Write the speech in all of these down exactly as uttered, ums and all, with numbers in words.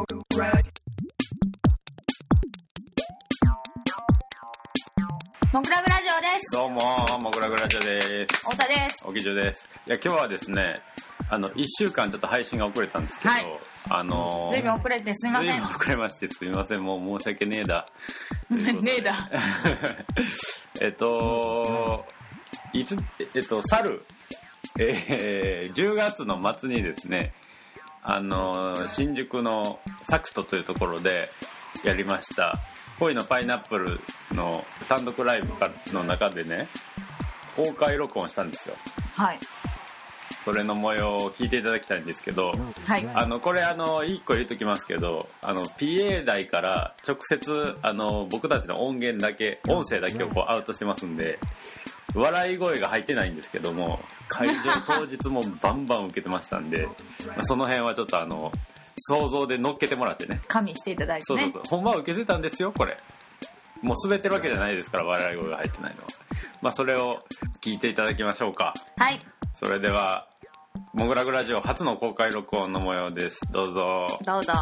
モグラグラジオです。 どうもモグラグラジオです。 太田です。 おきじゅです。いや今日はですね、あのいっしゅうかんちょっと配信が遅れたんですけど、はい、あのー、 ずいぶん遅れてすみません。 ずいぶん遅れましてすみません。もう申し訳ねえだねえだえっといつえっと去る、えー、じゅうがつの末にですね、あのー、新宿のサクトというところでやりました恋のパイナップルの単独ライブの中でね、公開録音したんですよ。 はい。 それの模様を聞いていただきたいんですけど、 はい。 あのこれあのいっこ言っときますけど、あの ピーエー 台から直接あの僕たちの音源だけ、音声だけをこうアウトしてますんで、笑い声が入ってないんですけども、会場当日もバンバン受けてましたんで、その辺はちょっとあの想像で乗っけてもらってね、 加味していただいてね。 そうそうそう、ほんまは受けてたんですよ。これもう滑ってるわけじゃないですから、笑い声が入ってないのは。まあそれを聞いていただきましょうか。 はい。 それではモグラグラジオ初の公開録音の模様です。どうぞどうぞ。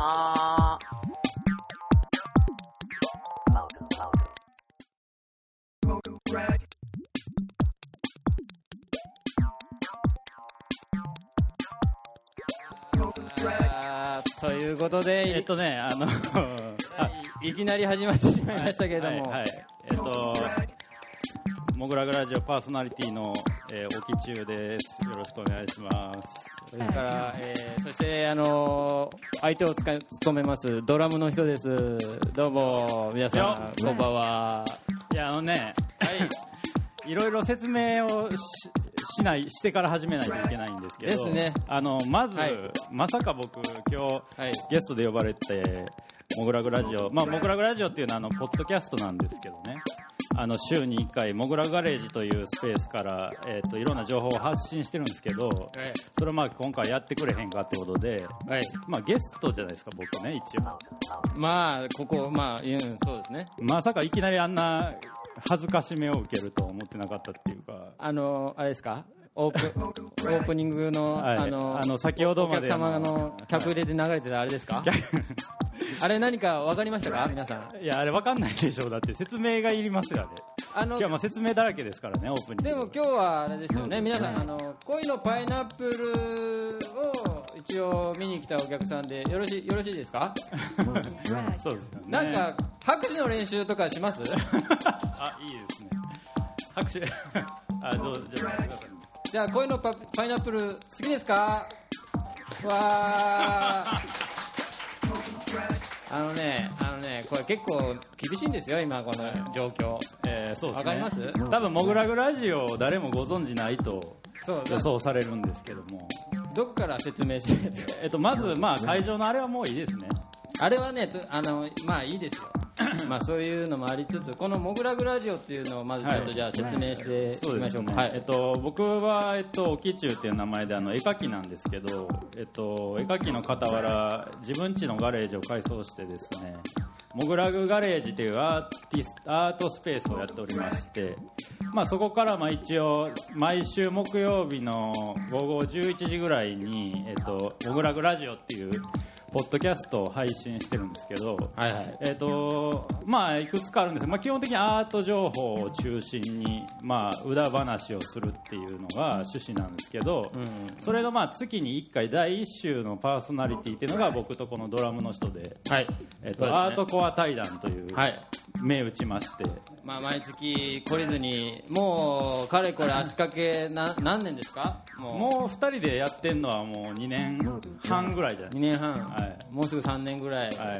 ということで、えっとね、あのあいきなり始まってしまいましたけれども、はいはいはい、えっとモグラグラジオパーソナリティの、えー、おきちゅうです。よろしくお願いします。それから、えー、そしてあのー、相手をつか務めますドラムの人です。どうも皆さんこんばんは。いやあのね、はい、いろいろ説明を し, しないしてから始めないといけないんですけどですね。あのまず、はい、まさか僕今日、はい、ゲストで呼ばれてモグラグラジオ、まあモグラグラジオっていうのはあのポッドキャストなんですけどね、あの週にいっかいモグラガレージというスペースから、えー、といろんな情報を発信してるんですけど、はい、それをまあ今回やってくれへんかってことで、はい、まあゲストじゃないですか僕ね、一応。まあここまあ、うん、そうですね。まさかいきなりあんな恥ずかしめを受けるとは思ってなかったっていうか、あのあれですか、オープオープニングの、はい、あのあの先ほどまでお客様の客入れで流れてたあれですか、はい、あれ何か分かりましたか皆さん。いやあれ分かんないでしょう。だって説明がいりますよね。あの今日はまあ説明だらけですからね、オープニング。でも今日はあれですよね、皆さん、あの恋のパイナップルを一応見に来たお客さんでよろしいよろしいですかそうですよね。なんか拍手の練習とかしますあ、いいですね、拍手あ、どうじゃあください。じゃあ恋の パ, パイナップル好きですか。わーあのね、あのね、これ結構厳しいんですよ今この状況、えー、そうですね。わかります？多分モグラグラジオを誰もご存じないと予想されるんですけども、どこから説明してえっとまずまあ会場のあれはもういいですね。あれはね、あのまあいいですよまあそういうのもありつつ、このモグラグラジオっていうのをまずちょっとじゃあ説明していきましょうか。はい、えっと僕はえっとおきちゅうっていう名前であの絵描きなんですけど、えっと絵描きの傍ら自分家のガレージを改装してですね、モグラグガレージというアーティスアートスペースをやっておりまして、まあそこからまあ一応毎週木曜日の午後じゅういちじぐらいにえっとモグラグラジオっていうポッドキャストを配信してるんですけど、はいはい、えーとまあいくつかあるんです。まあ、基本的にアート情報を中心にまあ裏話をするっていうのが趣旨なんですけど、うんうん、それのまあ月にいっかいだいいっ週のパーソナリティっていうのが僕とこのドラムの人で、はい、えーとね、アートコア対談という銘打ちまして、まあ、毎月懲りずにもうかれこれ足掛けな何年ですか。もう、もうふたりでやってんのはもうにねんはんぐらいじゃないですか。にねんはん、はい、もうすぐさんねんぐらい、はい、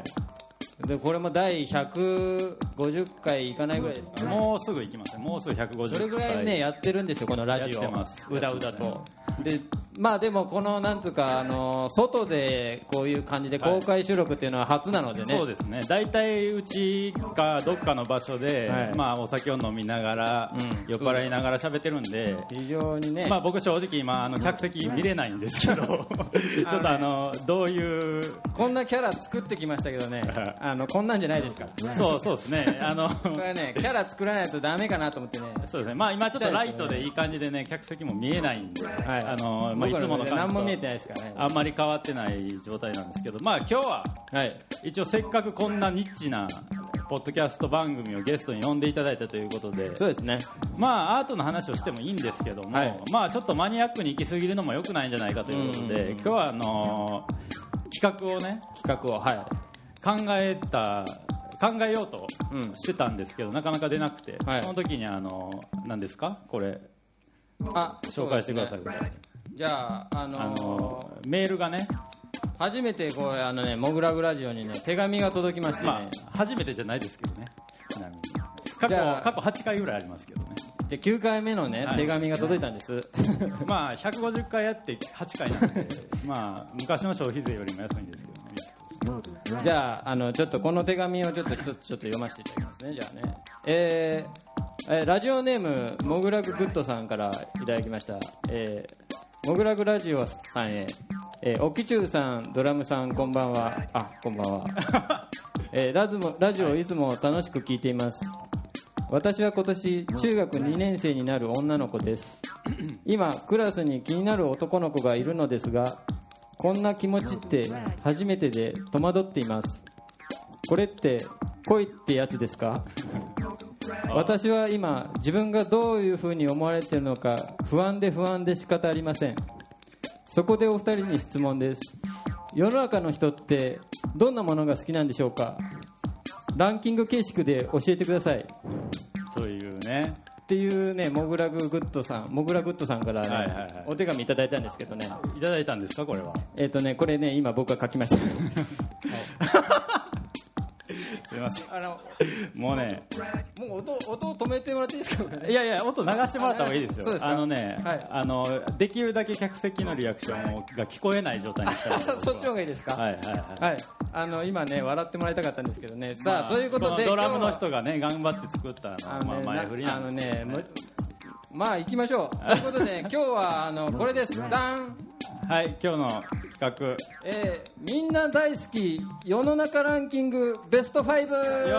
でこれも第ひゃくごじゅっかいいかないぐらいですかね。もうすぐ行きますね。もうすぐひゃくごじゅっかい。それぐらいねやってるんですよこのラジオ。やってます、うだうだと。でまあでもこのなんとかあの外でこういう感じで公開収録っていうのは初なのでね、はい、そうですね。だいたいうちかどっかの場所で、はい、まあお酒を飲みながら、うん、酔っ払いながら喋ってるんで、非常にね、まあ僕正直今あの客席見れないんですけど、ちょっとあのどういうこんなキャラ作ってきましたけどねあのこんなんじゃないですから。そうそうですね。あのこれねキャラ作らないとダメかなと思ってね。そうですね。まあ今ちょっとライトでいい感じでね客席も見えないんで、はい、あのままあ、いつもの感じと何も見えてないですからね。 あんまり変わってない状態なんですけど、まあ今日は、はい、一応せっかくこんなニッチなポッドキャスト番組をゲストに呼んでいただいたということで、 そうですね。 まあアートの話をしてもいいんですけども、はい、まあちょっとマニアックに行き過ぎるのも良くないんじゃないかということで、今日はあのー、企画をね、 企画を、はい、 考えた考えようとしてたんですけど、うん、なかなか出なくて、はい、その時にあの何ですかこれ、 あ、 紹介してください。 ね、じゃあ、あのー、あのー、メールがね、 初めてこれあのねモグラグラジオにね手紙が届きましてね、まあ、初めてじゃないですけどね、ちなみに過去過去はちかいぐらいありますけどね。 じゃあきゅうかいめのね、はい、手紙が届いたんです。 まあひゃくごじゅっかいやってはちかいなんでまあ昔の消費税よりも安いんですけどね。 じゃあ、あのちょっとこの手紙をちょっと一つちょっと読ませていただきますね。じゃあね、えーえー、ラジオネームモグラググッドさんからいただきました。えー、モグラグラジオさんへ、えー、おきちゅうさん、ドラムさん、こんばんは。あ、こんばんは。えー、ラズもラジオいつも楽しく聞いています。私は今年中学にねん生になる女の子です。今クラスに気になる男の子がいるのですが、こんな気持ちって初めてで戸惑っています。これって恋ってやつですか？私は今自分がどういう風に思われているのか不安で不安で仕方ありません。そこでお二人に質問です。世の中の人ってどんなものが好きなんでしょうか？ランキング形式で教えてください。 というねっていうね、モグラググッドさん、モグラグッドさんから、ね、はいはいはい、お手紙いただいたんですけどね。 いただいたんですかこれは？ えっ、ー、とね、これね、今僕が書きました。はいすいません。あのもうね、 もう音音を止めてもらっていいですか？ いやいや、音流してもらった方がいいですよ。 そうですか？ あのね、はい、あのできるだけ客席のリアクションが聞こえない状態にしたらそっちの方がいいですか？ はいはいはい。 はい、あの今ね笑ってもらいたかったんですけどね。さあ、まあ、そういうことでドラムの人がね頑張って作ったあの、まあ、前振りなんですけどね。 あのね、まあ行きましょう。ということで今日はあのこれです。ダン。 はい、今日の企画、 えー、みんな大好き世の中ランキングベストファイブ。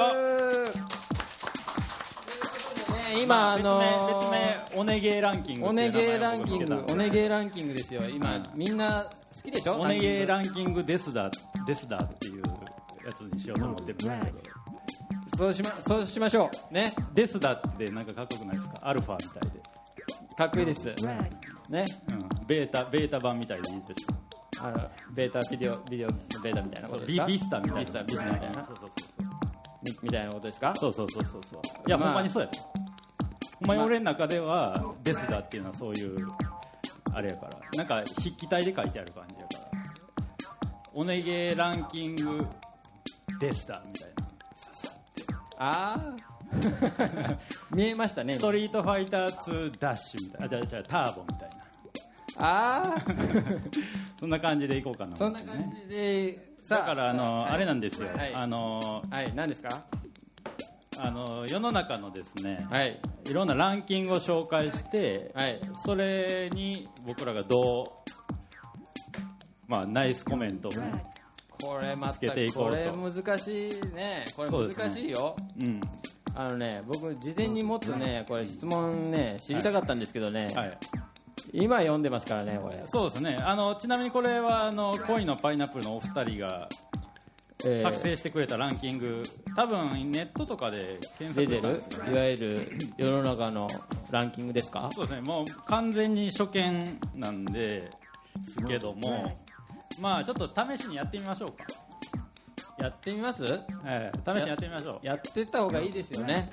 今あのー、 別名おねげランキング、 おねげランキング、おねげランキングですよ。今、うん、みんな好きでしょ？ おねげランキングですだですだっていうやつにしようと思ってるんですけど。 そうしまそうしましょうね。 ですだってなんかかっこよくないですか？アルファみたいでかっこいいです。ね、 うん、ベータベータ版みたいでいいです。 あのベータビデオビデオベータみたいなことですか？ ビビスタみたいなビスタビスタみたいな。そうそうそうみ, みたいなことですか？ そうそうそうそうそう。いや、まあ、ほんまにそうやった。ほんまに俺の中ではですだっていうのはそういうあれやから、なんか筆記体で書いてある感じやから、おねげランキングですだみたいな。 ああ見えましたね。 ストリートファイターツーダッシュみたいな、あ、じゃあじゃあターボみたいな。 ああそんな感じでいこうかな、ね、 そんな感じで。 だからあの、 はい、 あれなんですよ、 はい、 あのはい何ですか？ あの世の中のですね、 はい、 いろんなランキングを紹介して、 はい、 それに僕らがどう、まあ、ナイスコメントを、ね、 これまたつけていこうと。 これ難しいね。これ難しいよ。う、ね、うん、あのね、僕事前にもっとねこれ質問ね知りたかったんですけどね、はいはい、今読んでますからねこれ。 そうですね。あのちなみにこれはあの恋のパイナップルのお二人が作成してくれたランキング、えー、多分ネットとかで検索したんですよね。 出てるいわゆる世の中のランキングですか？ そうですね。もう完全に初見なんですけども、まあちょっと試しにやってみましょうか。 やってみます？ えー、試しにやってみましょう。 やってった方がいいですよね。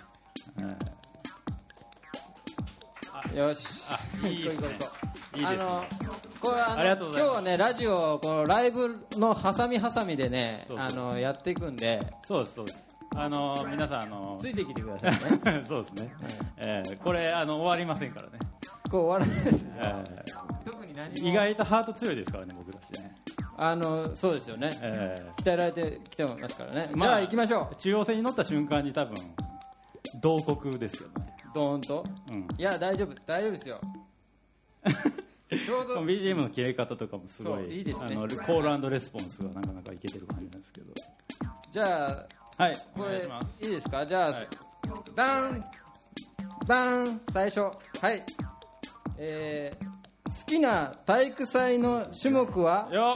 えー、よし、 あ、いいですね。いいですね。あのこれあのありがとうございます。今日はねラジオこのライブのハサミハサミでね、そうそう、あのやっていくんで。 そうですそうです。あの皆さんあのついてきてくださいね。 そうですね。えー、これあの終わりませんからね。 こう終わらないです、えー。特に何も意外とハート強いですからね僕たちね。 あのそうですよね、えー、鍛えられてきてますからね、まあ、じゃあ行きましょう。 中央線に乗った瞬間に多分同国ですよね。 ドーンと、うん、いや大丈夫大丈夫ですよ。 ちょうど ビージーエム の切れ方とかもすごい、 いいですね。 あのコール&レスポンスがなかなかいけてる感じなんですけど。 じゃあ、はい、これいいですか？じゃあ、はい、ダンダン最初、はい、えー、 好きな体育祭の種目はよ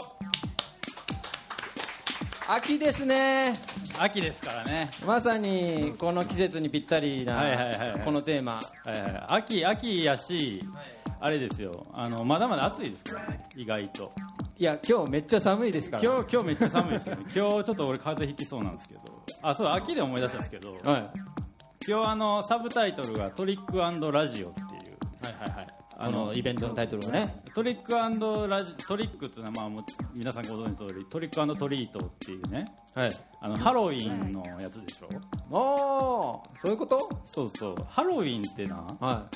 秋ですね。 秋ですからね。 まさにこの季節にぴったりな、 はいはいはいはい、 このテーマ、 はいはい、秋秋やし、はい、あれですよ、あのまだまだ暑いですからね、意外と。 いや今日めっちゃ寒いですから。 今日今日めっちゃ寒いですよね。今日ちょっと俺風邪ひきそうなんですけど、あそう秋で思い出したんですけど、はい、今日あのサブタイトルがトリック&ラジオっていう、はいはいはい、 あのイベントのタイトルがね、 トリック&ラジトリックっていうのは、まあ、もう皆さんご存知の通りトリック&トリートっていうね、はい、あのハロウィンのやつでしょ。 ああそういうこと。 そうそう、ハロウィンってな、はい、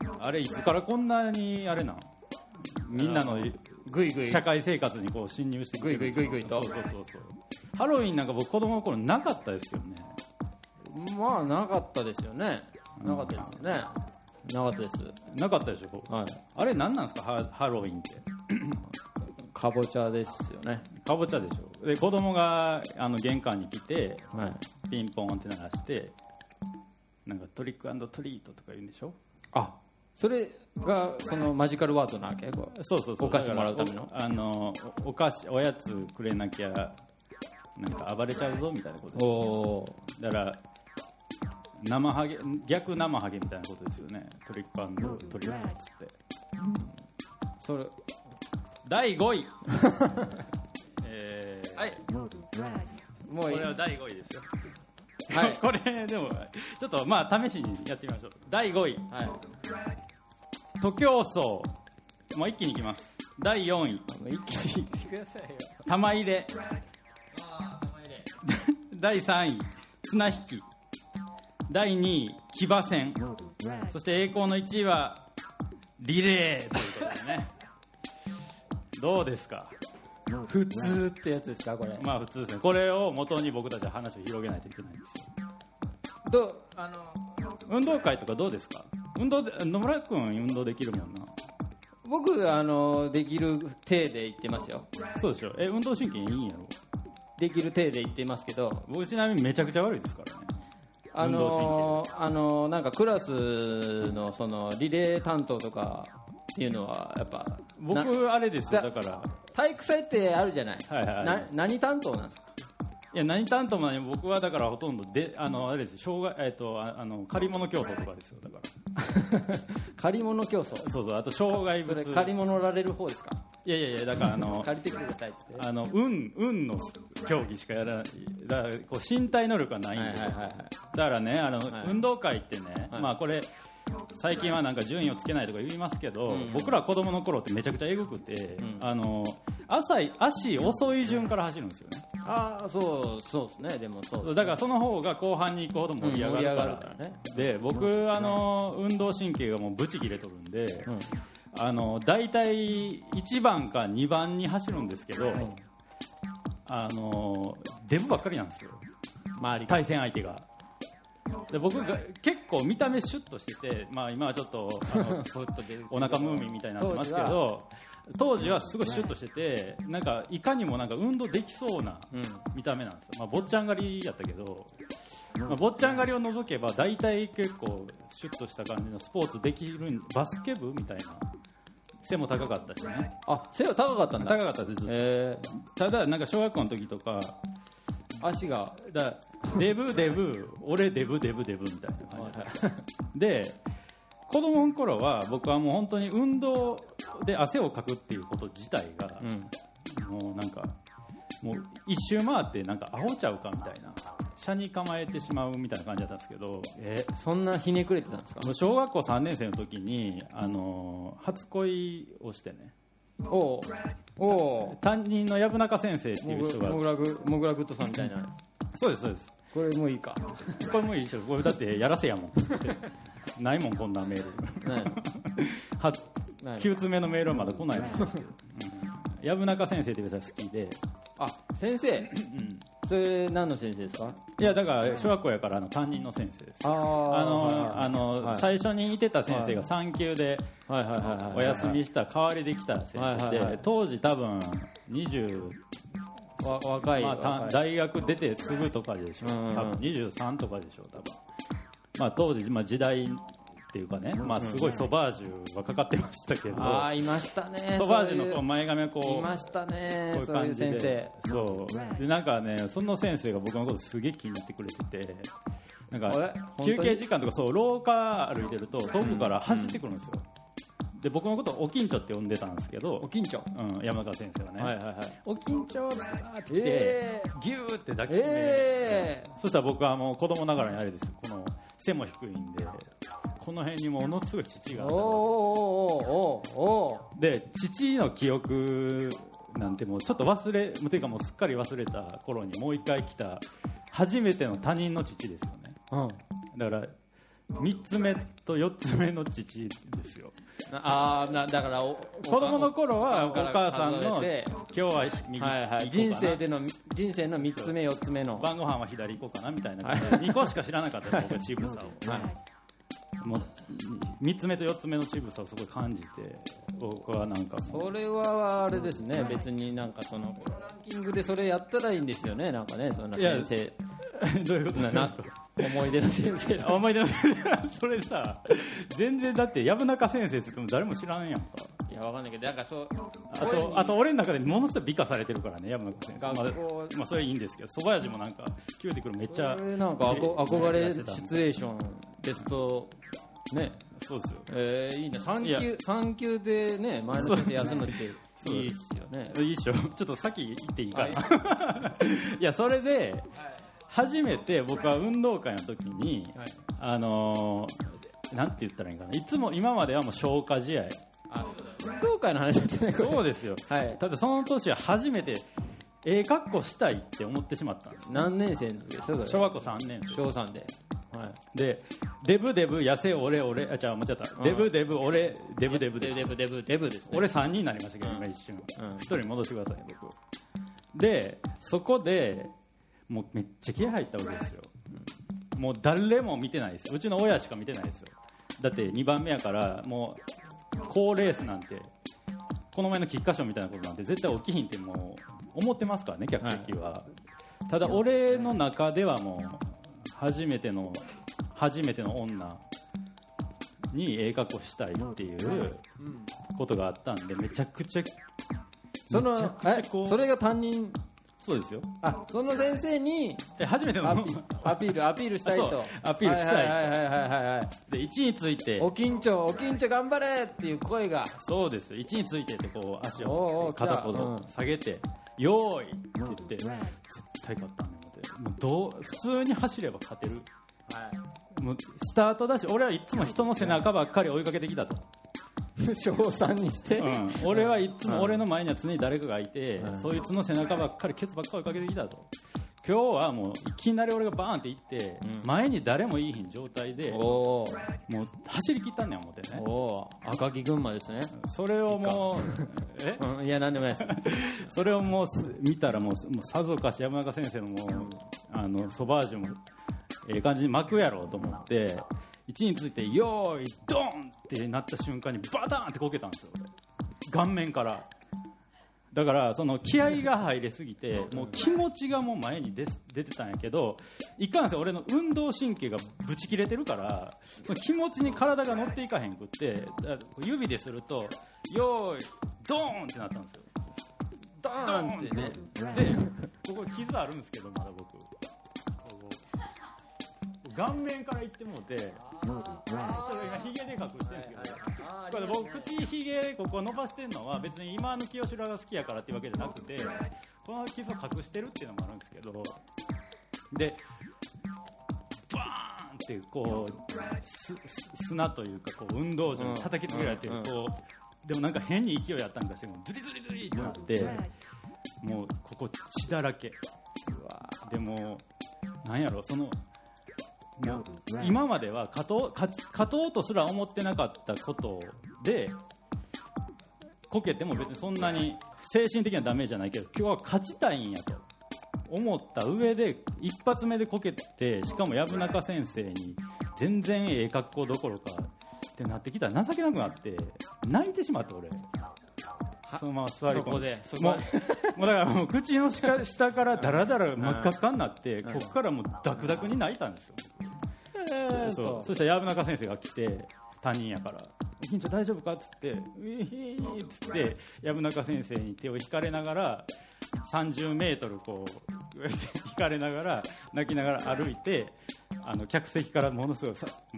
あれいつからこんなにあれなんみんなのぐいぐい社会生活にこう侵入してくる。 ぐいぐいぐいぐいと。 そうそうそうそう。ハロウィンなんか僕子供の頃なかったですよね。 まあなかったですよね。なかったですよね。なかったです。 なかったでしょ。はい。あれ何なんですか、ハ、ハロウィンって。 かぼちゃですよね。 かぼちゃでしょ。で子供があの玄関に来て、はい、ピンポンって鳴らしてなんかトリック&トリートとか言うんでしょ。 あ、それがそのマジカルワードなわけ。 そうそうそう。 お菓子もらうための。 あの お, お菓子おやつくれなきゃなんか暴れちゃうぞみたいなことです、ね。おだから生ハゲ逆生ハゲみたいなことですよね。トリック&トリートっつって。 それだいごい。えー、はい。もういい。これはだいごいですよ。はい。これでもちょっとまあ試しにやってみましょう。だいごい。はい。徒競走。もう一気にいきます。だいよんい。 一気にいってくださいよ。 玉入れ。ああ、玉入れ。だいさんい綱引き。だいにい騎馬戦。そして栄光のいちいはリレーということでね。どうですか。 普通ってやつですかこれ。 まあ普通ですね。これを元に僕たちは話を広げないといけないんですよ。 どうあの運動会とかどうですか。運動で野村君運動できるもんな。 僕あのできる体で言ってますよ。 そうでしょ。え運動神経いいんやろ。 できる体で言ってますけど、 僕ちなみにめちゃくちゃ悪いですからね。 あのー、あのー、なんかクラスのそのリレー担当とかっていうのはやっぱ僕あれですよ。だから体育祭ってあるじゃない、はいはい、な何担当なんですか。 いや何担当もない。僕はだからほとんどであのあれです障害、えっと、あの借り物競争とかですよ。だから借り物競争。 そうそう。あと障害物。 それ借り物られる方ですか。 いやいやいやだからあの借りてきてくださいってあの運運の競技しかやらない。だからこう身体能力がないんですよ、はいはいはいはい、だからねあの、はい、運動会ってね、はい、まあこれ最近はなんか順位をつけないとか言いますけど、うん、僕ら子供の頃ってめちゃくちゃエグくて、うん、あの浅い足遅い順から走るんですよね。 ああそうそうですね。でもそうですね。 だからその方が後半に行くほど盛り上がるから、うん、からね。で僕あの運動神経がもうブチ切れとるんで、うん、あの大体いちばんかにばんに走るんですけど、うん、あのデブばっかりなんですよ周り対戦相手が。で僕が結構見た目シュッとしてて、まあ、今はちょっとあのお腹ムーミンみたいになってますけど当時はすごいシュッとしててなんかいかにもなんか運動できそうな見た目なんですよ、まあ、坊ちゃん狩りやったけど、まあ、坊ちゃん狩りを除けば大体結構シュッとした感じのスポーツできるバスケ部みたいな。背も高かったしね。 あ背は高かったんだ。 高かったです。えー、ただなんか小学校の時とか足がだデブデブ俺デブデブデブみたいな感じでで子供の頃は僕はもう本当に運動で汗をかくっていうこと自体が、うん、もうなんかもう一周回ってなんかアホちゃうかみたいな車に構えてしまうみたいな感じだったんですけど。 えそんなひねくれてたんですか。 もう小学校さんねん生の時に、あのー、初恋をしてね。 おお担任の薮中先生っていう人がモグラグモグラグッドさんみたいな。 そうですそうです。 これもいいか。 これもいいでしょ。これだってやらせやもんないもんこんなメールないはきゅうつめのメールはまだ来ないんですけど、うん、薮中先生っていう人が好きで。 あ先生、うん、それ何の先生ですか。 いやだから小学校やからあの担任の先生です。ああの、はい、あの、はい、最初にいてた先生が産休でお休みした代わりで来た先生で、はいはい、当時多分にじゅうわ若い、 まあ、大学出てすぐとかでしょう、うんうん、多分にじゅうさんとかでしょう多分、まあ、当時、まあ、時代っていうかね、まあ、すごいソバージュはかかってましたけど、 ああいましたね、 ソバージュのこう前髪はこういましたね、 こういう感じで、 そういう先生、 そうでなんかね、その先生が僕のことすげえ気に入ってくれてて、なんか休憩時間とかそう廊下歩いてると遠くから走ってくるんですよ、うん、で僕のことをおきんちょって呼んでたんですけど、 おきんちょ、 うん、山川先生はね、 はいはいはい、 おきんちょって来て、 えー、 ギューって抱きしめ、 えー、 そしたら僕はもう子供ながらにあれです、この背も低いんでこの辺にものすごい乳があった、 おーおーおーおーで乳の記憶なんてもうちょっと忘れというかもうすっかり忘れた頃にもう一回来た初めての他人の乳ですよね、うん、だからみっつめとよっつめの乳ですよ。 ああ、だからお子供の頃はお母さんの今日は右、 はいはい、人生での人生のみっつめよっつめの晩ご飯は左行こうかなみたいな感じでにこしか知らなかった僕は乳房を、はい、もうみっつめとよっつめの乳房をすごい感じて、僕はなんかそれはあれですね、別になんかそのこのランキングでそれやったらいいんですよね、なんかね、そんな先生どういうことなの思い出の先生思い出の先生それさ全然だって薮中先生って言っても誰も知らんやんか。 いやわかんないけど、なんかそうあとあと俺の中でものすごい美化されてるからね、薮中先生、まあ、まあそれいいんですけど、蕎麦屋人もなんかキューティクルめっちゃそれなんか憧れシチュエーションベストね、 そうですよ、 えー、いいね、産休産休でね前の先生休むっていいっすよね。 いいっしょ、ちょっと先行っていいかな、はい、いやそれで、はい、初めて僕は運動会の時に、はい、あのー、なんて言ったらいいかな、いつも今まではもう消化試合、 あ運動会の話だったねこれ。 そうですよ、はい、ただその年は初めてええ格好したいって思ってしまったんです、ね、 何年生の時ですか？ 小学校さんねん生、 小さんで、はい、 でデブデブ痩せ俺俺あ違う間違った、デブデブ俺デブデブでデブデブデブですね。 俺さんにんになりましたけど、うん、今一瞬、うん、ひとり戻してください僕で、そこでもうめっちゃ気合入ったわけですよ、うん、もう誰も見てないです、うちの親しか見てないですよ。だってにばんめやからもう高レースなんてこの前の菊花賞みたいなことなんて絶対起きひんってもう思ってますからね、客席は、はい、ただ俺の中ではもう初めての初めての女にええ格好したいっていうことがあったんで、めちゃくちゃそのめちゃくちゃこうそれが担任。 そうですよ。 あ、その先生にえ初めてのアピアピールアピールしたいとアピールしたい、 はいはいはいはいはい、 で位置についてお緊張お緊張頑張れっていう声が、 そうです、位置についてってこう足を片方下げて、うん、よーいって言って、うん、絶対勝ったんだよ。もうどう普通に走れば勝てる、はい、もうスタートだし、俺はいつも人の背中ばっかり追いかけてきたと小さんにして、 うん、俺はいつも俺の前には常に誰かがいて、うん、そいつの背中ばっかりケツばっかり追いかけてきたと。今日はもういきなり俺がバーンって行って、うん、前に誰もいいひん状態でもう走り切ったんねん思ってね。 お赤城群馬ですね。 それをもうえ、 うん、いやなんでもないですそれをもう見たらもう、もうさぞかし山中先生のもうあのソバージュもええ感じに巻くやろうと思って位置についてよーいドーンってなった瞬間にバターンってこけたんですよ、顔面から。だからその気合が入りすぎてもう気持ちがもう前に出出てたんやけど、いかんせん俺の運動神経がブチ切れてるからその気持ちに体が乗っていかへんくって、指でするとよーいドーンってなったんですよ。 ドーンってね。 でここ傷あるんですけど、まだ僕顔面からいってもうて、ちょっと今ヒゲで隠してるんですけど、これ僕口ヒゲここ伸ばしてるのは別に今の清志郎が好きやからっていうわけじゃなくて、この傷を隠してるっていうのもあるんですけど、でバーンってこうす砂というかこう運動場に叩きつけられてる、こうでもなんか変に勢いやったんかしてもズリズリズリってなって、もうここ血だらけ。でもなんやろ、そのもう今までは勝とう、勝ち、勝とうとすら思ってなかったことでこけても別にそんなに精神的なダメージじゃないけど、今日は勝ちたいんやと思った上で一発目でこけて、しかも薮中先生に全然ええ格好どころかってなってきたら情けなくなって泣いてしまって、俺そのまま座り込んで、そこもうもうだからもう口の下, 下からダラダラ真っ赤っかになって、ここからもうダクダクに泣いたんですよ。そうそしたら薮中先生が来て、 他人やから緊張大丈夫かっつってういひーっつって薮中先生に手を引かれながらさんじゅうメートルこう引かれながら泣きながら歩いてあの客席からものすごいさ、うん、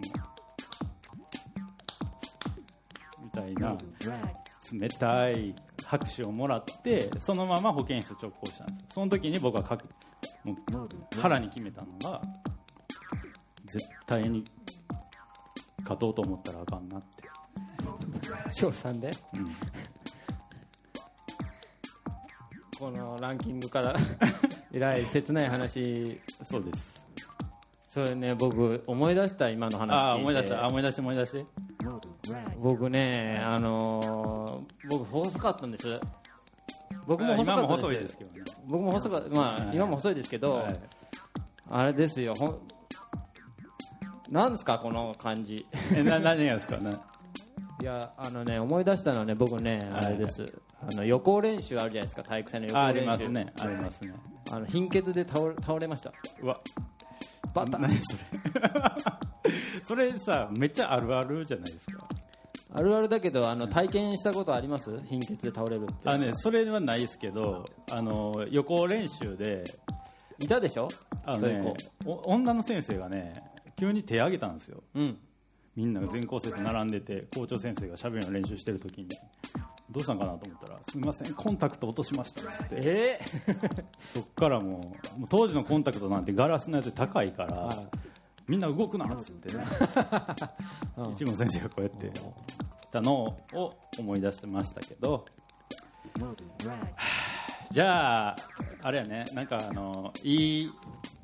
みたいな冷たい拍手をもらってそのまま保健室直行したんです。その時に僕はかもう腹に決めたのが絶対に勝とうと思ったらあかんなって翔さんで、 うん、 このランキングからえらい切ない話。 そうです。 それね僕思い出した今の話聞いて。 あ思い出した思い出して思い出して僕ねあのー、僕細かったんです。僕も細かったです。今も細いですけどね。僕も細かったまあ、はい、今も細いですけど、はい、あれですよほなんですかこの感じえな何がですかね。 いやあのね思い出したのはね僕ねあれです、はい、あの予行練習あるじゃないですか体育祭の予行練習。ありますねありますね。 あの貧血で倒れ、倒れました。 うわバタ何それそれさめっちゃあるあるじゃないですか。 あるあるだけどあの体験したことあります？貧血で倒れるって。 あ、ね、それはないですけどあの予行練習でいたでしょあの、ね、 女の先生がね急に手を挙げたんですよ、 うん、みんなが全校生と並んでて校長先生がしゃべりの練習してる時にどうしたんかなと思ったらすみませんコンタクト落としましたっつって、 えー、そっからもう、もう当時のコンタクトなんてガラスのやつ高いからみんな動くなっつってね一部の先生がこうやってたのを思い出してましたけどじゃああれやねなんかあのいい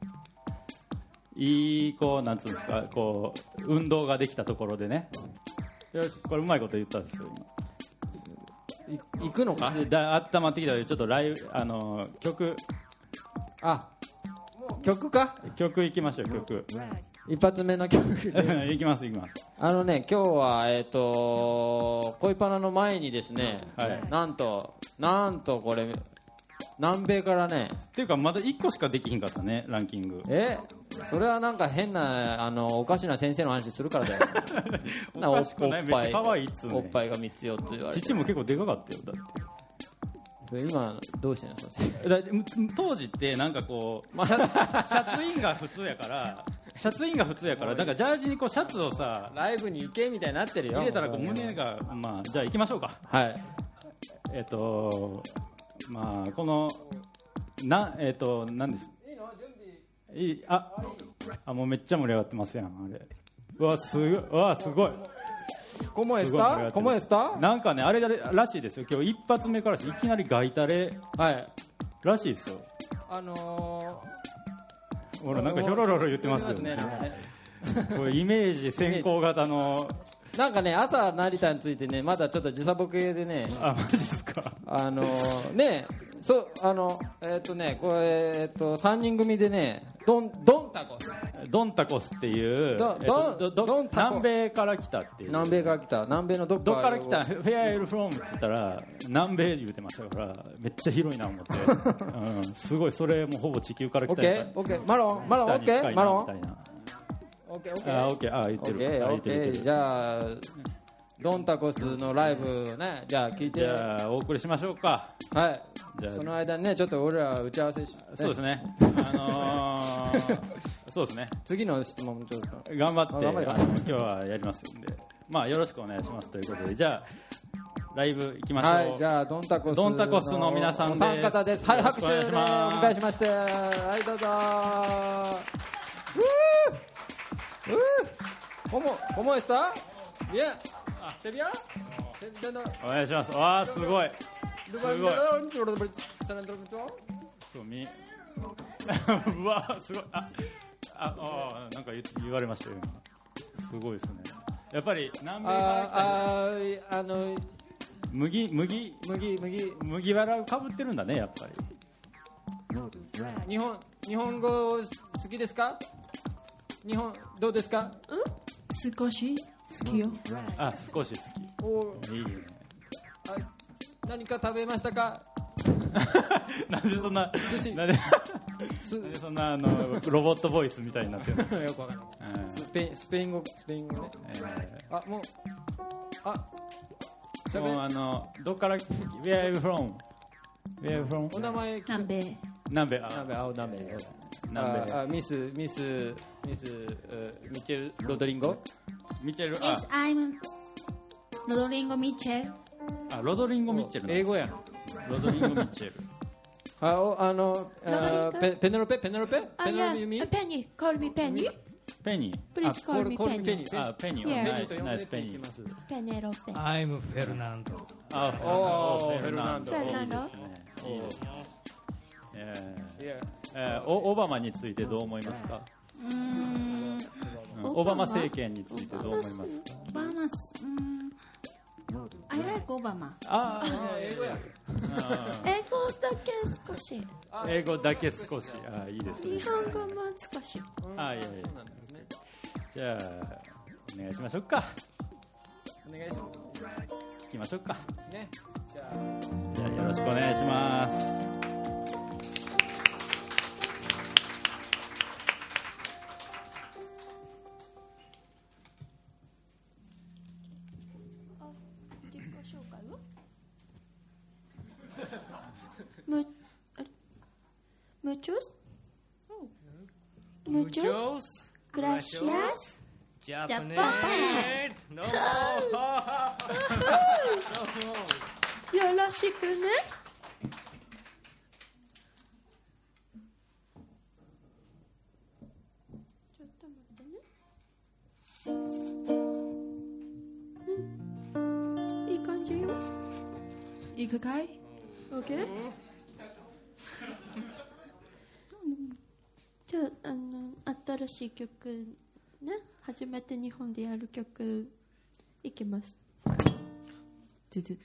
いいこうなんつうんですかこう運動ができたところでねよしこれうまいこと言ったんですよ今行くのかだ温まってきたのでちょっとライブあの曲あ曲か曲行きましょう曲一発目の曲行きます行きますあのね今日はえっ、ー、と恋パナの前にですね、はい、なんとなんとこれ南米からねっていうかまだいっこしかできひんかったねランキング。 えそれはなんか変なあのおかしな先生の話するからだよおかしくないめっちゃ可愛いっつうねおっぱいがみっつよっつ言われて父も結構でかかったよだってそれ今どうしてんの当時ってなんかこう、まあ、シャ, シャツインが普通やからシャツインが普通やからだからジャージにこうシャツをさライブに行けみたいになってるよ入れたらこう胸がまあじゃあ行きましょうかはいえっとまあこのなえっ、ー、と何ですいいの準備いいああもうめっちゃ盛り上がってますやんあれうわすごいうわすごいコモエスタコモエスタなんかねあれらしいですよ今日一発目からいきなりガイタレはいらしいですよあのー、ほらなんかひょろろろ言ってますよねこれイメージ先行型のなんかね朝成田についてねまだちょっと時差ボケでねあマジですかあのー、ねそうあのえっ、ー、とねこれえっ、ー、とさんにん組でねドンドンタコスドンタコスっていうドン、えー、ドドドンタコ南米から来たっていう南米から来た南米のどっかどっから来たフェアエルフロームって言ったら南米言うてましたからめっちゃ広いな思って、うん、すごいそれもほぼ地球から来たオッケーオッケーマロンマロンオッケーマロンオッケーオッケーあオッケーあ言ってるオッケーオッケーじゃあドンタコスのライブねじゃあ聞いてじゃあお送りしましょうかはいじゃあその間にねちょっと俺ら打ち合わせし、ね、 そうですねあのー、そうですね次の質問ちょっと頑張ってあの今日はやりますんでまあよろしくお願いしますということでじゃあライブ行きましょうはいじゃあドンタコスドンタコスの皆さんですお三方ですはい拍手でお迎えしましてはいどうぞうーうーcomo como está bien ¿te bien? お願いします。わあすごい。すごい。そうみ。うわすごい。あああなんか言われましたよ。すごいですね。やっぱり南米から来た。 ああの麦麦麦麦麦わらをかぶってるんだねやっぱり。 日本日本語好きですか？日本どうですか？ うん？少し。好きよ。 あ、少し好き。いいね。 あ、何か食べましたか？ なんでそんな寿司なんでそんなあのロボットボイスみたいになってるよくわかんない、うん、スペインスペイン語スペイン語ね、えー、あもうあもうあのどっから Where are you from? Where are you from? お名前南米南米あ南米あ南米南米ああミスミスミス、uh, ミチェルロドリンゴミチェル Yes, I'm ロドリンゴ・ミッチェル。 あロドリンゴ・ミッチェル英語やんロドリンゴ・ミッチェルあおあのあペペネロペペネロペペネロペユミペニー call me ペニーペニー Please call me ペニーあペニーペニーと呼んでって言ってますペネロペ I'm フェルナンドあおーフェルナンドフェルナンドいいですねいいですねえーえー、オバマについてどう思いますか？ うーんオバマ政権についてどう思いますか？ オバマスうーん I like オバマああ英語や英語だけ少し英語だけ少しあいいですね日本語も少しあいやいやじゃあお願いしましょうかお願いします聞きましょうかねじゃあじゃあよろしくお願いします Muchos Muchos Gracias Japanese No よろしくねちょっと待ってねうんいい感じよ行くかい OK じゃあ、あの新しい曲ね初めて日本でやる曲いきますドゥドゥ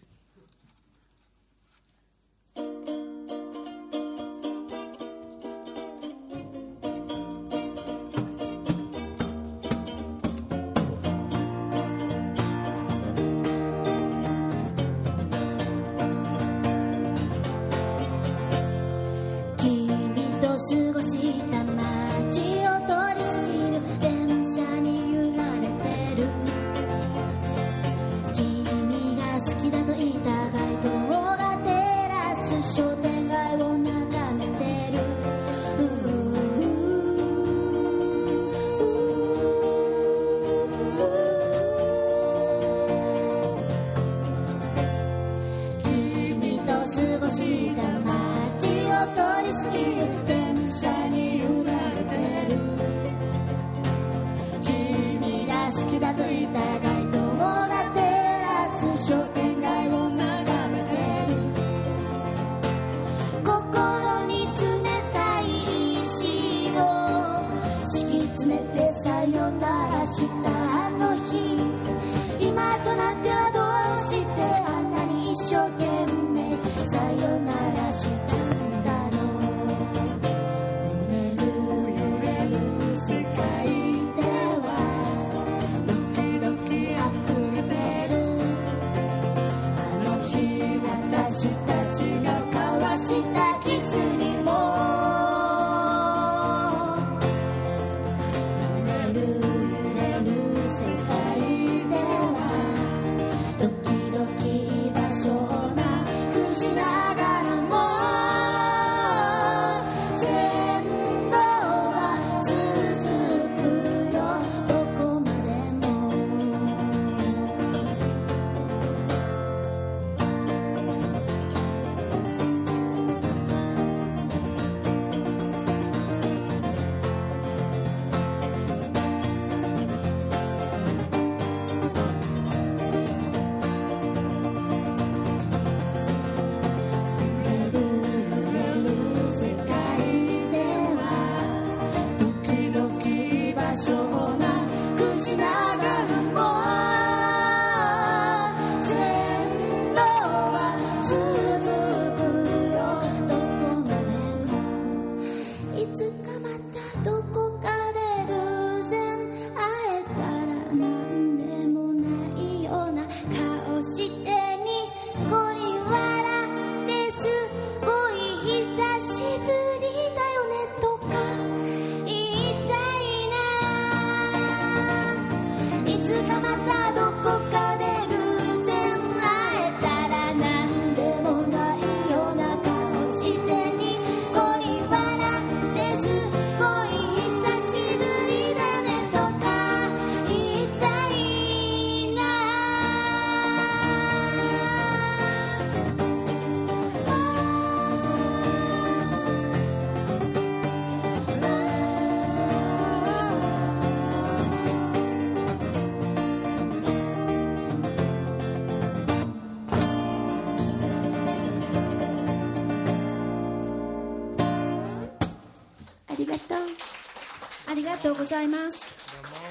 りがとう。 ありがとうございます。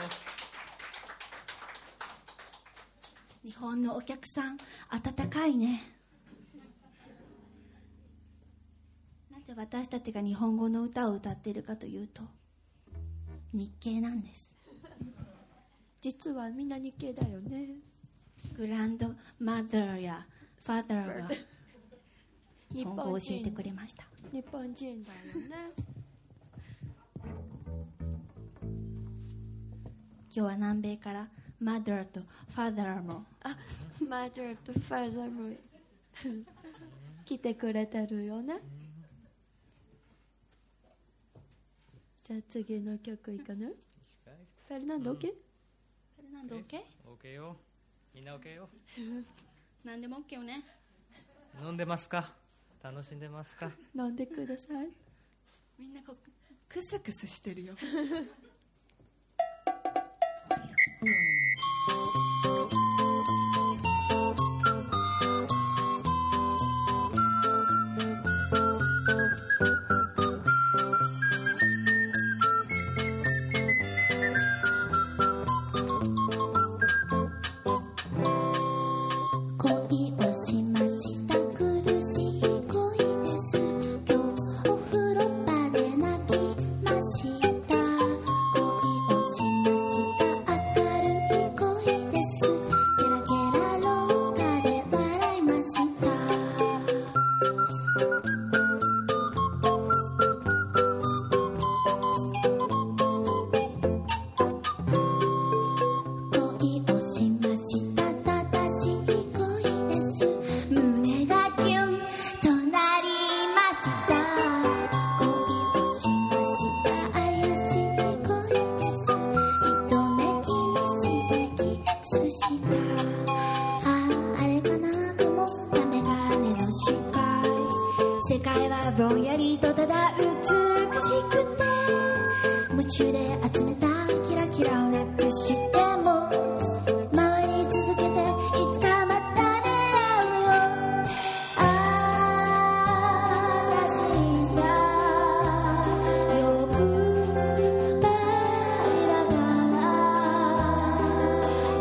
日本のお客さん温かいね。なぜ私たちが日本語の歌を歌っているかというと、日系なんです。 実はみんな日系だよね。 グランドマザーやファーダーが日本語を教えてくれました。 日本人だよね。 今日は南米からマザーとファーダーもあ、マザーとファーダーも来てくれてるよね。じゃあ次の曲いかな。フェルナンド OK？ フェルナンド OK？ OK よ。みんな OK よ。 何でも OK よね。 飲んでますか？楽しんでますか？ 飲んでください。 みんなこうクスクスしてるよ。ぼんやりとただ美しくて夢中で集めたキラキラをなくしても回り続けていつかまた出会うよ。私さ欲張りだから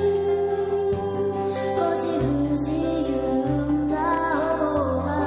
少し不自由な方が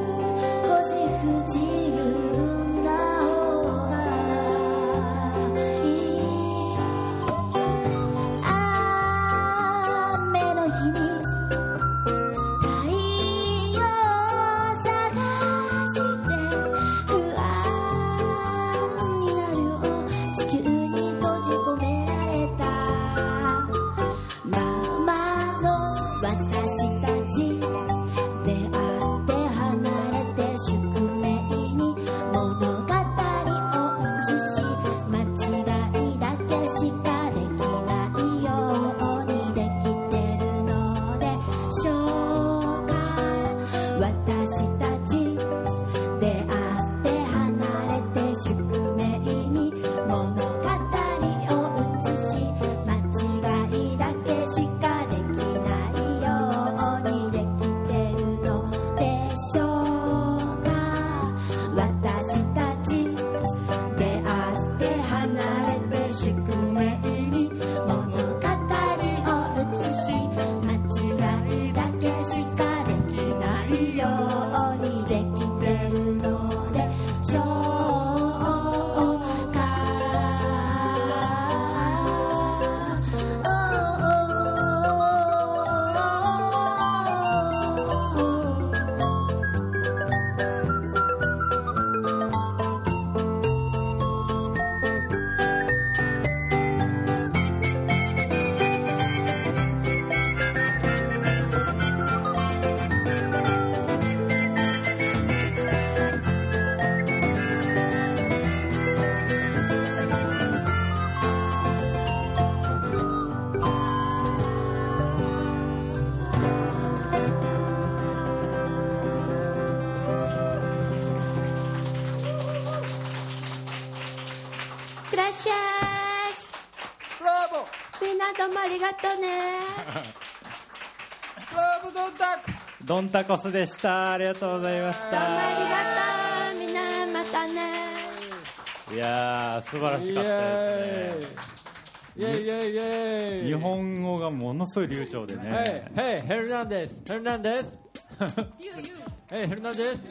「 シェス。 ブラボー。 みんなどうもありがとうね。 ブラボードンタクス。 ドンタコスでした。ありがとうございましどうもあた。 りがとう。みんなまたね。 いやー素晴らしかったですね。 イエイイエイイエイ。 日本語がものすごい流暢でね。 はい、ヘイヘルナンデス、ヘルナンデス。ヘイヘルナンデス。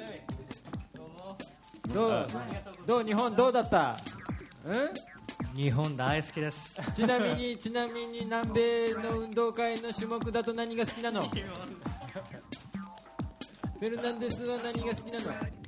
どうどう日本どうだった？ん？ 日本大好きです。 ちなみにちなみに南米の運動会の種目だと何が好きなの？フェルナンデスは何が好きなの？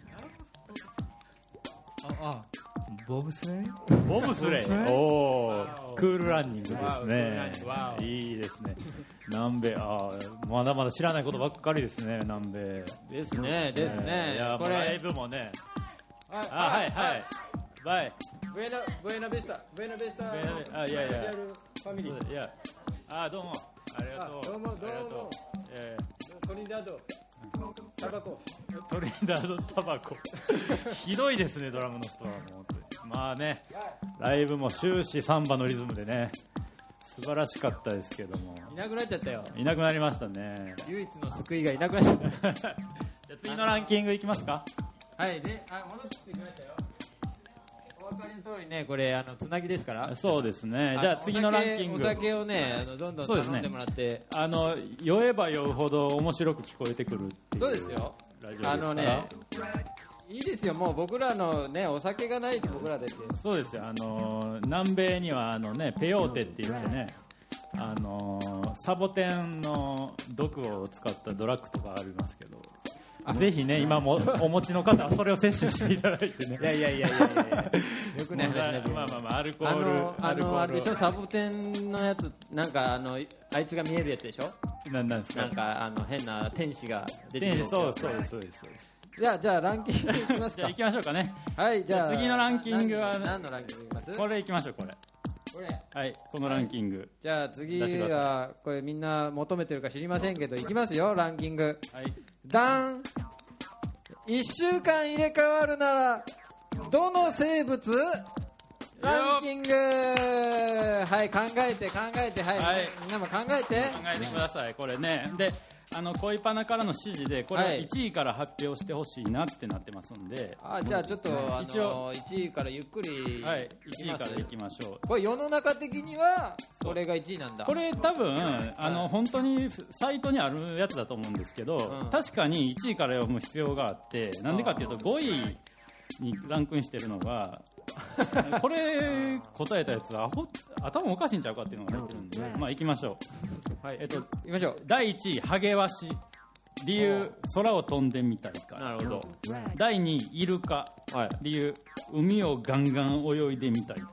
ああ、ボブスレイ？ ボブスレイ。おー、クールランニングですね。いいですね。南米、あー、まだまだ知らないことばっかりですね、南米。 ですね、ですね。 いや、 こライれ、 ブもね。あ、はいはい。バイ。 ブエナブエナビスタ、ブエナビスタ。 ブエナビスタあいやいやスペシャルファミリー。 いや、あ、どうも。ありがとう。 どうもどうもありがとう。えトリニダード、タバコ。 ー、トリニダードタバコ。ひどいですね、ドラムの人はもう本当に。まあね、ライブも終始サンバのリズムでね、素晴らしかったですけども。 いなくなっちゃったよ。 いなくなりましたね。 唯一の救いがいなくなっちゃった。 じゃあ次のランキングいきますか。 はい、で、あ、戻ってきましたよ。お分かりの通りね、これあのつなぎですから。 そうですね。じゃあ次のランキング。 お酒をね、あのどんどん頼んでもらって。 あの酔えば酔うほど面白く聞こえてくるっていう。 そうですよ。 ラジオですから。 あのね、いいですよ。もう僕らのね、お酒がないと僕らでって。 そうですよ。あの南米にはあのね、ペヨーテって言ってね、あのサボテンの毒を使ったドラッグとかありますけど。ぜひね、今もお持ちの方はそれを摂取していただいてね。 いやいやいやいやいやよくね話しないで。 まあまあまあアルコール、 あのあアルコールのあれでしょ、サボテンのやつ、なんかあのあいつが見えるやつでしょ。 なんなんですか。 なんかあの変な天使が出てくる。 天使、そうそうですそうです。 じゃあじゃあランキングいきますか。 じゃあ行きましょうかね。 はいじゃあ次のランキングは何のランキングいきます？ これ行きましょうこれ。 これ。 はい、このランキング。はい、 じゃあ次はこれみんな求めてるか知りませんけど、いきますよランキング。 はい。 ダン。いっしゅうかん入れ替わるならどの生物ランキング。はい考えて考えて、はい、はい、みんなも考えて考えてください。これね、であの恋パナからの指示でこれはいちいから発表してほしいなってなってますんで、 はい、あじゃあちょっと、あの一応いちいからゆっくり、 はい、いちいからいきましょう。 これ世の中的にはこれがいちいなんだ。 これ多分あの、はい、本当にサイトにあるやつだと思うんですけど、うん、確かにいちいから読む必要があって、なんでかっていうとごいにランクインしてるのがこれ答えたやつはアホ頭おかしいんちゃうかっていうのが入ってるんで、まあ行きましょう。はい、えっと行きましょう。だいいちいハゲワシ。理由空を飛んでみたいから。なるほど。だいにいイルカ。はい、理由海をガンガン泳いでみたいから。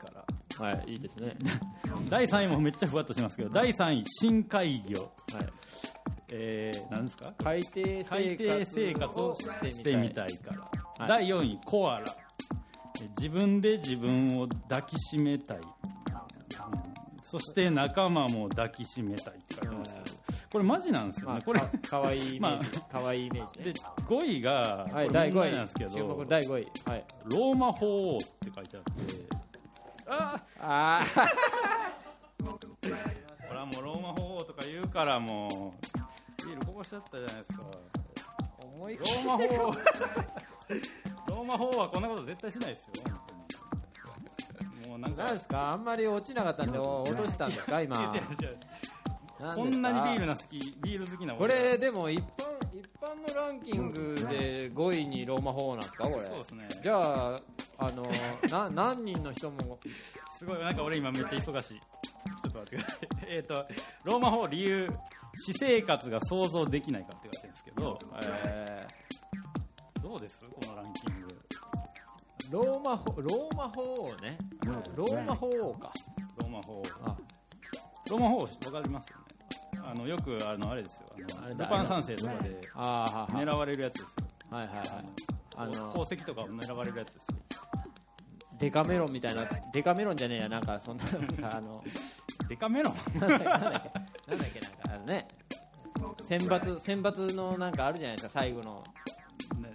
はい、いいですね。 だいさんいもめっちゃふわっとしてますけど、だいさんい深海魚。はい、えー、何ですか？ 海底生活海底生活をしてみたいから。はい、だいよんいコアラ。自分で自分を抱きしめたい、うん、そして仲間も抱きしめたいって書いてますけど、これマジなんですよね。まあ、これかわいいイメージ、まあ、かわいいイメージ、ね、 でごいが、 はい、だいごいなんですけど、 注目だいごい、はい、 ローマ法王って書いてあってああこれはもうローマ法王とか言うからもうビールこぼしちゃったじゃないですか。 思いローマ法王ローマ法はこんなこと絶対しないですよ。もうなんかなんですか、あんまり落ちなかったんで落としたんですか今。 違う違うこんなにビールな好きビール好きなこれでも一般一般のランキングでごいにローマ法なんですかこれ。 そうですね。 じゃああのな何人の人もすごいなんか俺今めっちゃ忙しい。ちょっと待ってください。えっとローマ法理由私生活が想像できないかって書いてるんですけど、えー、どうですこのランキング。 ローマ法ローマ法ね、ローマ法か。 ローマ法あローマ法わかりますよね。あのよくあのあれですよ、あのルパン三世とかで狙われるやつですよ。はいはいはい。あの宝石とかを狙われるやつですよ。 デカメロンみたいな。デカメロンじゃねえや、なんかそんななんかあのデカメロンなんだっけなんだっけなんかあのね選抜選抜のなんかあるじゃないですか最後の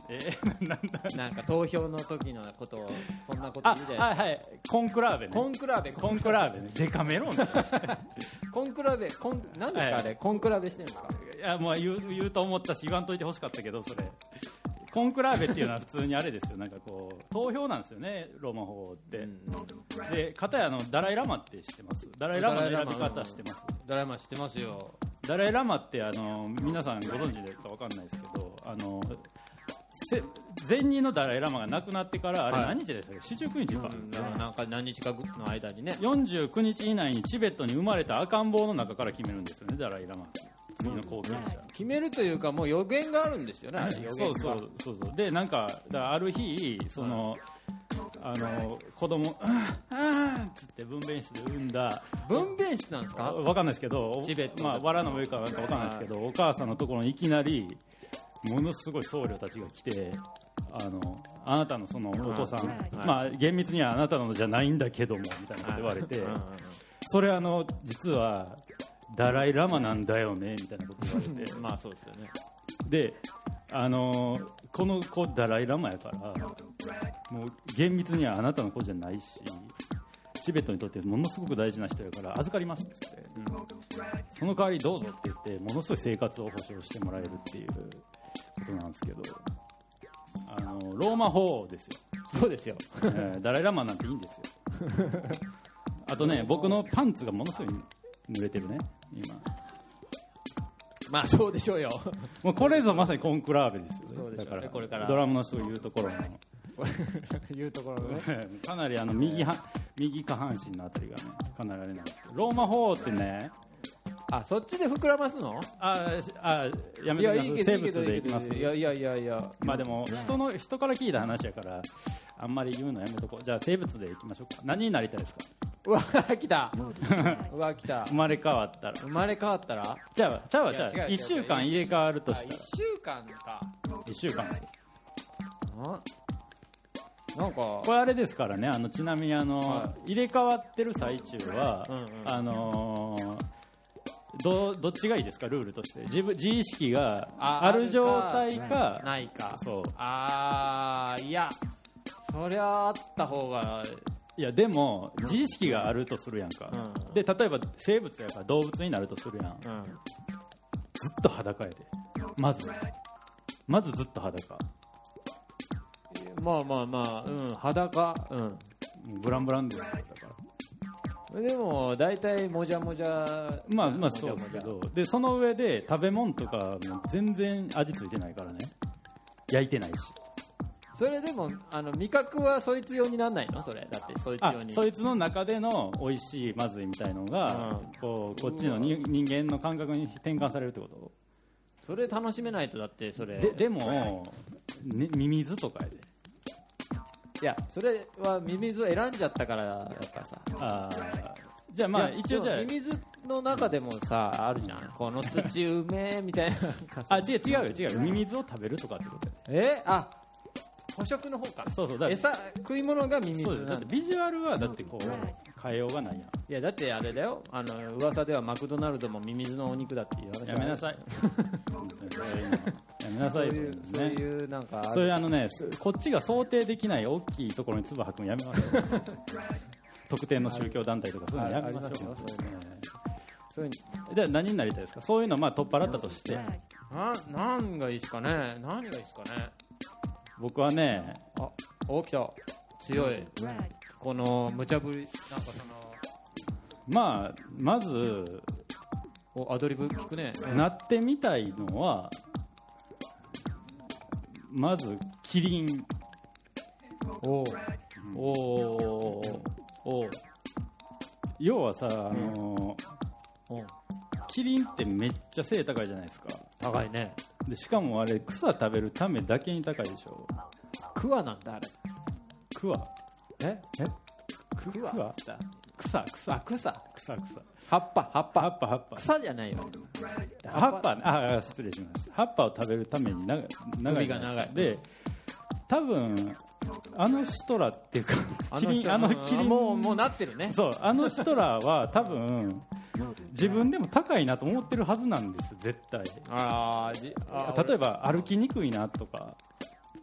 えー、なんだなんか投票の時のことをそんなこと言うじゃないですか。 あ、はいはい、コンクラーベね。 コンクラーベコンクラーベね。デカメロンね。 コンクラーベコン何ですか、はい、あれコンクラーベしてるんですか。 いやもう言う言うと思ったし言わんといてほしかったけど、それコンクラーベっていうのは普通にあれですよ、なんかこう投票なんですよね、ローマ法って、うん、で片やあのダライラマって知ってます？ダライラマの選び方知ってます？ ダライラマ知ってますよ。 ダライラマってあの皆さんご存知でかわかんないですけど、あの前任のダライラマが亡くなってからあれ何日でしたっけ、はい、よんじゅうくにちか、 うん、なんか何日かの間にね、 よんじゅうくにち以内にチベットに生まれた赤ん坊の中から決めるんですよね、ダライラマ。次の後継者、 決めるというかもう予言があるんですよね。予言そうそうそうそう。でなんかだからある日その、うん、あの子供ああっつって分娩室で産んだ。 分娩室なんですか？ わかんないですけど、 チベット、 まあ藁の上かなんかわかんないですけど、お母さんのところにいきなりものすごい僧侶たちが来て、あのあなたのそのお父さん、はい、まあ厳密にはあなたのじゃないんだけどもみたいなこと言われて、はい、それあの実はダライラマなんだよねみたいなこと言われてまあそうですよね。 で、あのー、この子ダライラマやからもう厳密にはあなたの子じゃないし、チベットにとってものすごく大事な人やから預かりますって言って、うん、その代わりどうぞって言ってものすごい生活を保障してもらえるっていうことなんですけど、あのー、ローマ法王ですよ。 そうですよ、 えー、ダライラマなんていいんですよ。あとね、僕のパンツがものすごい濡れてるね今。 まあそうでしょうよ。 もうこれぞまさにコンクラーベですよ、ね、 そうでしょうね。だからこれからドラムの人が言うところの言うところのねかなりあの右は右下半身のあたりがねかなりあれなんですけど、ローマ法王ってね、 あそっちで膨らますの？ ああやめてください。生物でいきます。 いやいやいやいや、 まあでも人の人から聞いた話やからあんまり言うのやめとこう。じゃあ生物でいきましょうか。何になりたいですか？ うわ来たうわ来た。 生まれ変わったら生まれ変わったらじゃあじゃあじゃあいっしゅうかん入れ替わるとしたら。 いっしゅうかんか。 いっしゅうかんです。 なんかこれあれですからね、あのちなみにあの、はい、入れ替わってる最中は、うんうん、あのー、ど, どっちがいいですかルールとして。 自, 分自意識がある状態かないか。 そう。 あーいやそりゃあった方が。 いやでも自意識があるとするやんか、うん、で例えば生物やから動物になるとするやん、うん、ずっと裸やで。まずまずずっと裸。 まあまあまあ、うん、裸、うん、 ブランブランですよ。だからでも大体もじゃもじゃ、 まあまあそうですけど、でその上で食べ物とかも全然味ついてないからね、焼いてないし。 それでもあの味覚はそいつ用になんないの？それだってそいつ用に。 あ、そいつの中での美味しいまずいみたいのが、うん、こうこっちのに人間の感覚に転換されるってこと？ それ楽しめないと。だってそれででも、ね、ミミズとかやで。 いやそれはミミズを選んじゃったからやっぱさ。 あじゃあまあ一応じゃあミミズの中でもさ、うん、あるじゃん、この土うめえみたいなあ違う違うよ違うよ、ミミズを食べるとかってことやで。えあ捕食の方か。 そうそうだ餌食い物がミミズなんだ。 だってビジュアルはだってこう、うん、変えようがないやん。いやだってあれだよ、あの噂ではマクドナルドもミミズのお肉だっていう話。 やめなさいやめなさい。そういう、 ね、そういうなんかそういうあのね、こっちが想定できない大きいところに唾吐くのやめましょう特定の宗教団体とかそういうのやめましょう。そういうじゃあ何になりたいですか？そういうのまあ取っ払ったとしてな何がいいですかね。何がいいですかね。 僕はね、 あお来た強いこの無茶ぶりなんかそのまあまずおアドリブ聞くね。 なってみたいのはまずキリン。 おおお要はさ、あのーうん、キリンってめっちゃ背高いじゃないですか。 高いね。 でしかもあれ草食べるためだけに高いでしょ。 クワなんだあれ。 クワええクワ草草あ草草草葉っぱ葉っぱ葉っぱ葉っぱ草じゃないよ。 葉っぱあ失礼しました。葉っぱを食べるために長い長いが長いで多分あの人らっていうかキリンあのキリンもうもうなってるね。 そうあの人らは多分自分でも高いなと思ってるはずなんです絶対。 ああ例えば歩きにくいなとか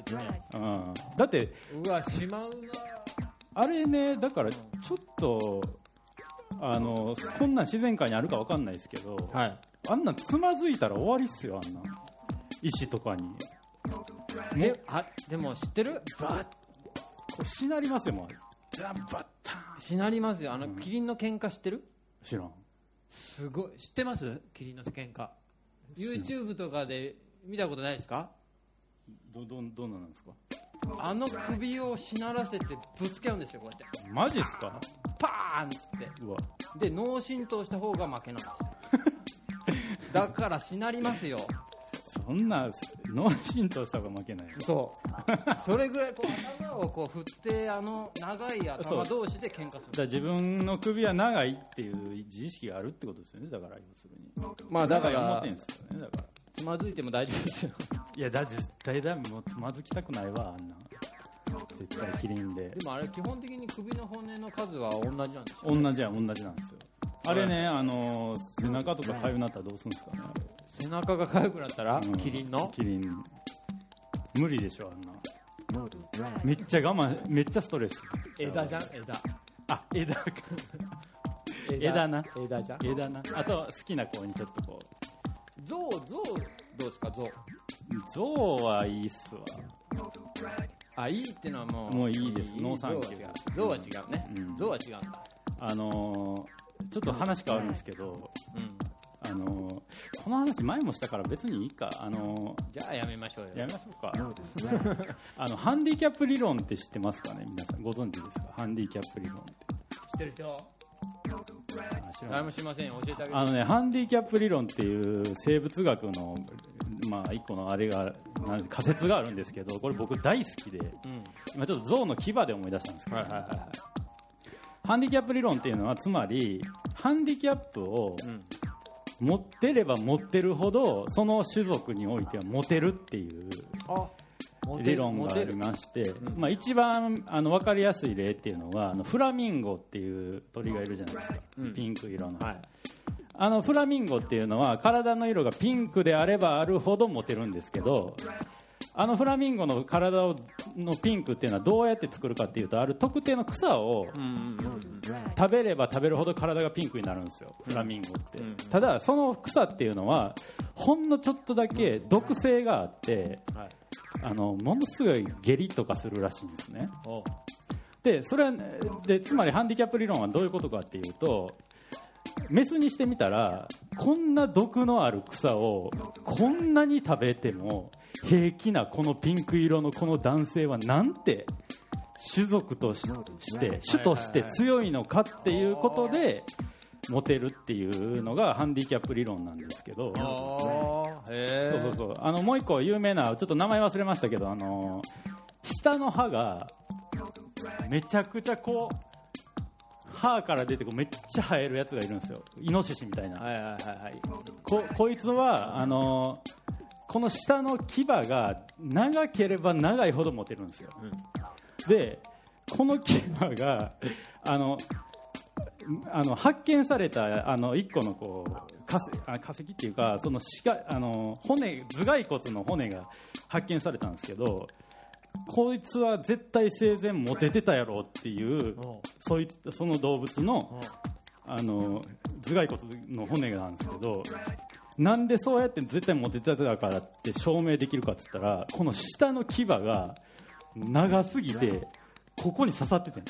ってね、 うん、だってうわしまうなあれね、だからちょっとあのこんなん自然界にあるか分かんないですけど、はい、あんなんつまずいたら終わりっすよ、あんな石とかに。 で, あでも知ってる？ バッこうしなりますよ、もうザンバッタンしなりますよ。あの、うん、キリンの喧嘩知ってる？ 知らん。 すごい知ってます？キリンの喧嘩 YouTube とかで見たことないですか？ どどどんななんですか？ あの首をしならせてぶつけ合うんですよ、こうやって。 マジっすか？ パーンっつって。 うわで脳震盪した方が負けなんですだからしなりますよ。 そんな脳震盪した方が負けない。 そうそれぐらいこう頭をこう振ってあの長い頭同士で喧嘩する。 だから自分の首は長いっていう自意識があるってことですよね。だから要するにまあだから思ってんですよね。だからつまずいても大丈夫ですよ。 いやだって絶対だもうつまずきたくないわ、あんな絶対キリンで。 でもあれ基本的に首の骨の数は同じなんですよ、 ね、同じや同じなんですよ。あれね、あの背中とか痒くなったらどうするんですかね。あれ背中が痒くなったら、うん、キリンのキリン無理でしょ、あんなめっちゃ我慢、めっちゃストレス。 枝じゃん、枝。 あ、枝か枝, 枝な枝じゃん、 枝な。あと好きな子にちょっとこうゾウ、ゾウどうですか？ゾウゾウはいいっすわ。 あ、いいってのはもうもういいです。ノーサンキュー。 ゾウは違うね、うん、ゾウは違うんだ。 あのー、ちょっと話変わるんですけど、うん、あのー、この話前もしたから別にいいか。あのー、じゃあやめましょうよ。 やめましょうかあのハンディキャップ理論って知ってますかね、皆さん。ご存知ですか？ハンディキャップ理論って知ってる人？誰もしませんよ、教えてあげて。 あのね、ハンディキャップ理論っていう生物学のまあ一個のあれが仮説があるんですけど、これ僕大好きで、うん、今ちょっと象の牙で思い出したんですけど、はいはいはいはい、ハンディキャップ理論っていうのはつまりハンディキャップを持ってれば持ってるほどその種族においてはモテるっていう理論がありまして、うん、まあ、一番あの分かりやすい例っていうのはあのフラミンゴっていう鳥がいるじゃないですか、うん、ピンク色の、はい、あのフラミンゴっていうのは体の色がピンクであればあるほどモテるんですけど、あのフラミンゴの体をのピンクっていうのはどうやって作るかっていうと、ある特定の草を食べれば食べるほど体がピンクになるんですよ、フラミンゴって。ただその草っていうのはほんのちょっとだけ毒性があって、あのものすごい下痢とかするらしいんですね。でそれはでつまりハンディキャップ理論はどういうことかっていうと、メスにしてみたらこんな毒のある草をこんなに食べても平気なこのピンク色のこの男性はなんて種族として種として強いのかっていうことでモテるっていうのがハンディキャップ理論なんですけど、 へそうそうそう、あのもう一個有名な、ちょっと名前忘れましたけど、あの下の歯がめちゃくちゃこう歯から出てこうめっちゃ生えるやつがいるんですよ、イノシシみたいな。はいはいはいはい、こ, こいつはあのこの下の牙が長ければ長いほどモテるんですよ、うん、でこの牙があのあの発見されたあのいっこのこう 化, 化石っていうか、そのあの骨頭蓋骨の骨が発見されたんですけど、こいつは絶対生前モテてたやろっていうそ, いその動物 の, あの頭蓋骨の骨なんですけど、なんでそうやって絶対モテてたからって証明できるかって言ったら、この下の牙が長すぎてここに刺さっててん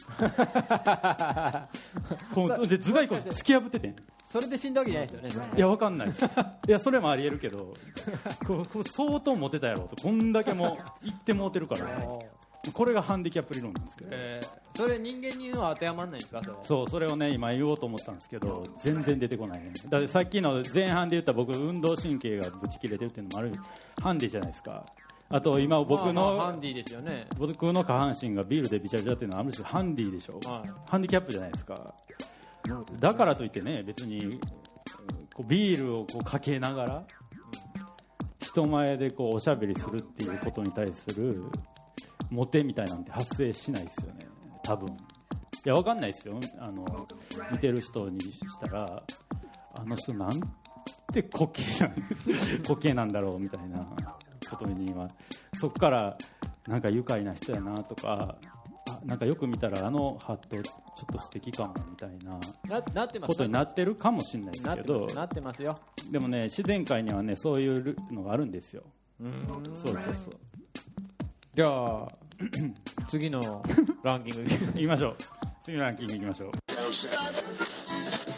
こので頭蓋骨突き破っててん。 それで死んだわけじゃないですよね。 いやわかんないです。いやそれもありえるけど、ここ相当モテたやろと、こんだけも言ってモテるから、ね、これがハンディキャップ理論なんですけど、 えー、それ人間には当てはまらないんですか？それそうそれをね今言おうと思ったんですけど全然出てこないね。だってさっきの前半で言った僕運動神経がブチ切れてるっていうのもあるハンディじゃないですか。あと今僕の、 まあまあハンディですよね。 僕の下半身がビールでビチャビチャっていうのはある種ハンディでしょ、はい、ハンディキャップじゃないですか。だからといってね、別にこうビールをこうかけながら人前でこうおしゃべりするっていうことに対するモテみたいなんて発生しないですよね多分。いやわかんないですよ、あの見てる人にしたらあの人なんて滑稽な滑稽なんだろうみたいなことにはそこからなんか愉快な人やなとか、あなんかよく見たらあのハットちょっと素敵かもみたいなな, なってますことになってるかもしれないですけど、 なってますよ。 でもね自然界にはねそういうのがあるんですよ。 うん、 そうそうそう。 じゃあ次のランキングいきましょう。次のランキングいきましょう。